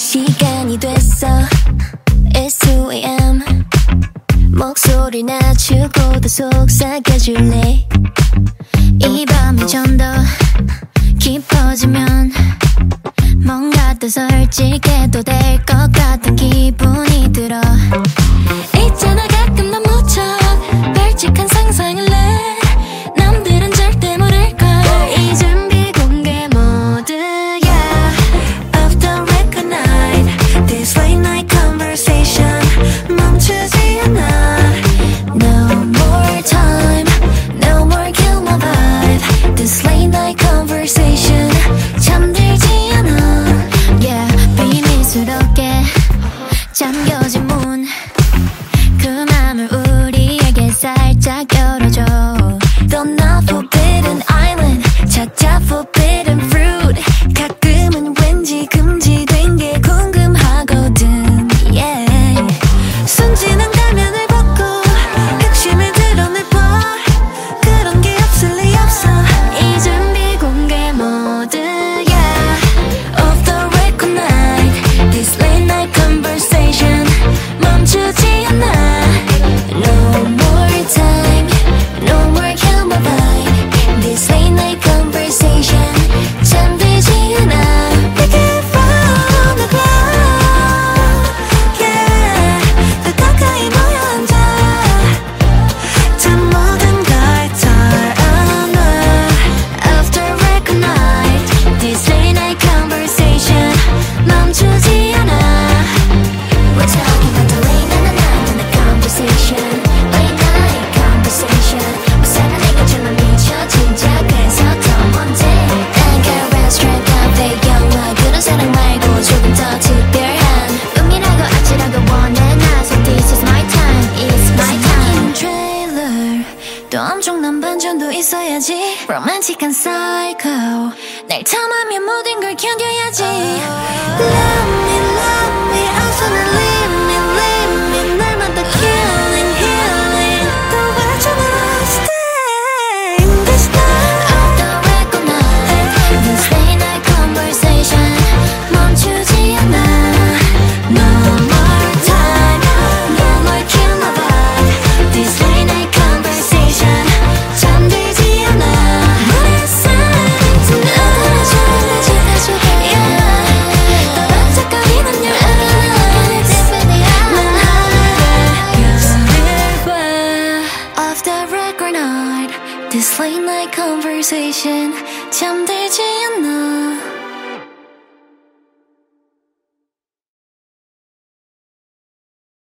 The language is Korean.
시간이 됐어. It's 2am. 목소리 낮추고 더 속삭여줄래. 이 밤이 좀 더 깊어지면 뭔가 더 솔직해도 될 것 같은 기분이 들어. 있잖아 가끔 난 무척 발칙한 상상을 해. 남들은 절대 모를걸. 이 준비 공개 모드야. Off the record night. This late night conversation 멈추지 않아. No more time. No more kill my vibe. This late night conversation 잠들지 않아. Yeah, 비밀스럽게 잠겨진 문. 그 맘을 우리에게 살짝 열어줘. 떠나 forbidden island 찾아 forbidden fruit. 가끔은 왠지 금지된 게 궁금하거든. Yeah. 순진한 가면을 벗고 핵심을 드러내봐. 그런 게 없을 리 없어. 이 준비 공개 모드야. Off the record night. This late night conversation 멈추지 않아. No more time. No more kill my vibe. This late night conversation 잠들지 않아. Pick it from the ground. Yeah. 더 가까이 모여 앉아. 저 모든 걸 털어놔. Off the record night. This late night conversation 멈추지 않아. We're talking about the late night conversation. Late night conversation. 무사가 내가 정말 미쳐 진짜 그래서 더 먼저. I got restaurant cafe 영화 그런 사랑 말고 조금 더 특별한 음이라고 아치라고 원해 나. So this is my time. It's my time. trailer 또 엄청난 반전도 있어야지. 로맨틱한 psycho 날 탐하면 모든 걸 견뎌야지. Love me 어서 날 leave me 날마다 killing healing 또 외쳐나 stay in this night. Off the record night. This late night conversation 멈추지 않아. No more time. No more kill my vibe. This late night conversation 잠들지 않아. What is it tonight? Yeah. 더 반짝거리는 your eyes. 난 하늘을 봐. Off the record night. This late night conversation 잠들지 않아.